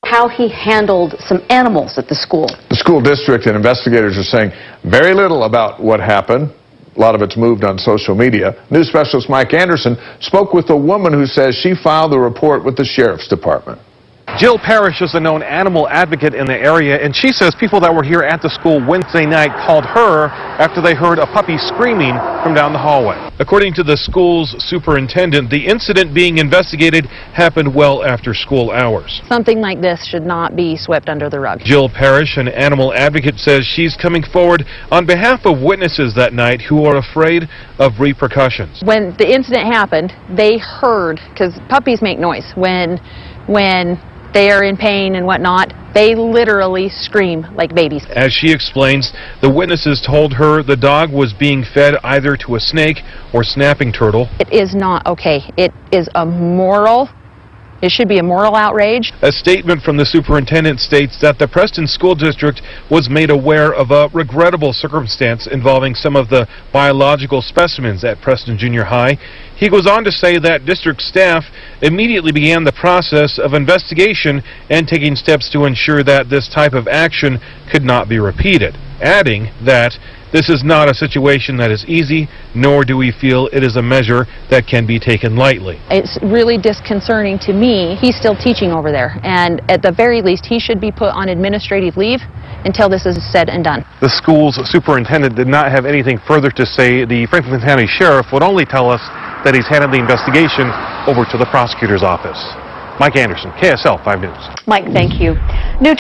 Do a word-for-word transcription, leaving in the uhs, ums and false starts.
how he handled some animals at the school. The school district and investigators are saying very little about what happened. A lot of it's moved on social media. News specialist Mike Anderson spoke with a woman who says she filed the report with the sheriff's department. Jill Parrish is a known animal advocate in the area, and she says people that were here at the school Wednesday night called her after they heard a puppy screaming from down the hallway. According to the school's superintendent, the incident being investigated happened well after school hours. Something like this should not be swept under the rug. Jill Parrish, an animal advocate, says she's coming forward on behalf of witnesses that night who are afraid of repercussions. When the incident happened, they heard, because puppies make noise when, when they are in pain and whatnot, they literally scream like babies. As she explains, the witnesses told her the dog was being fed either to a snake or snapping turtle. It is not okay. It is immoral. It should be a moral outrage. A statement from the superintendent states that the Preston School District was made aware of a regrettable circumstance involving some of the biological specimens at Preston Junior High. He goes on to say that district staff immediately began the process of investigation and taking steps to ensure that this type of action could not be repeated, adding that this is not a situation that is easy, nor do we feel it is a measure that can be taken lightly. It's really disconcerting to me. He's still teaching over there, and at the very least, he should be put on administrative leave until this is said and done. The school's superintendent did not have anything further to say. The Franklin County Sheriff would only tell us that he's handed the investigation over to the prosecutor's office. Mike Anderson, K S L five News. Mike, thank you. New